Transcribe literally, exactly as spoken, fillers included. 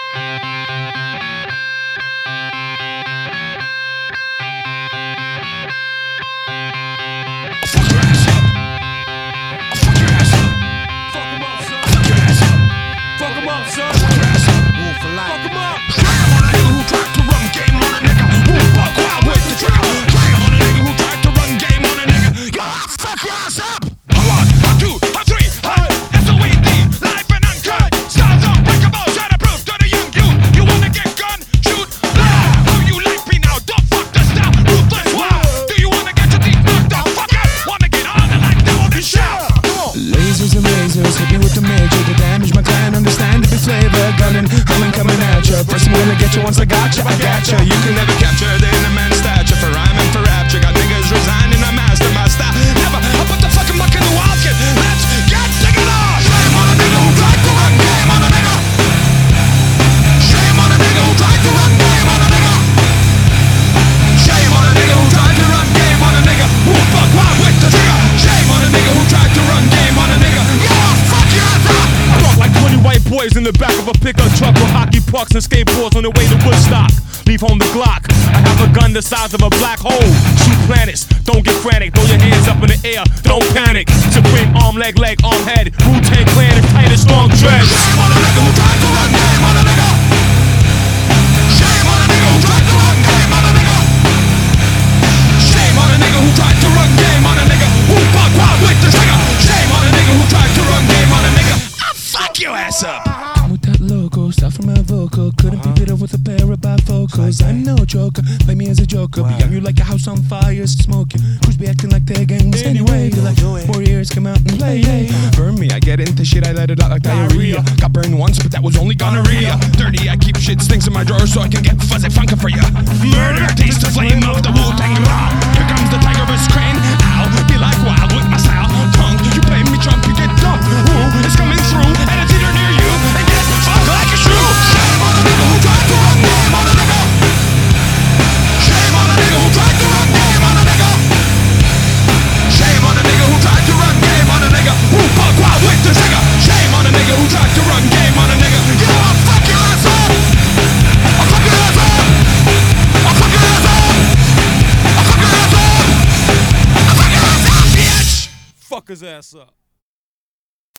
Hit me with the major, the damage my clan understand the flavor. Gunning, humming, coming at ya. Pressing gonna get you once I got ya, I got ya. You can never capture the inner man's stature. For rhyming, for rapture. Got niggas resigning, I master my style. Never, I put the fucking muck in the wild kid. Let's get digging on. Shame on a nigga who tried to run game on a nigga. Shame on a nigga who tried to run game on a nigga. Shame on a nigga who tried to run game on a nigga. Who fuck wild with the trigger. Shame on a nigga who tried to run game on a nigga. White boys in the back of a pickup truck with hockey pucks and skateboards on the way to Woodstock. Leave home the Glock. I have a gun the size of a black hole. Shoot planets. Don't get frantic. Throw your hands up in the air. Don't panic. Supreme arm, leg, leg, arm, head. Wu-Tang Clan is tight as strong dreads. Shame on a nigga who tried to run game on a nigga. Shame on a nigga who tried to run game on a nigga. Shame on a nigga who tried to run game on a nigga. Who fuck wild with the trigger. Shame on a nigga who tried to run game on a nigga. Fuck your ass up! With that logo, stuff from my vocal. Couldn't be better with a pair of bifocals. I'm no joker, play me as a joker. Be on you like a house on fire, smoking. Who's be acting like they're gangs anyway? They're like warriors, come out and play. Burn me, I get into shit, I let it out like diarrhea. Got burned once, but that was only gonorrhea. Dirty, I keep shit stinks in my drawer so I can get fuzzy funkin' for ya. Murder, taste the flame of the Wu-Tang Raw. Here comes the tigerous crane. I'll be like wild with my style. Tongue, you play me trump, you get dumped. Ooh, it's coming through. And it's either near you and get the fuck like a shoe. Shame on a nigga who tried to run game on a nigga. Shame on a nigga who tried to run game on a nigga. Shame on a nigga who tried to run game on a nigga. Who fuck wild with the trigger. Shame on a nigga who tried to run game on a nigga. You know I'll fuck your ass up. I'll fuck your ass up. I'll fuck your ass up. I'll fuck your ass up. I'll fuck your ass up, bitch. Fuck his ass up.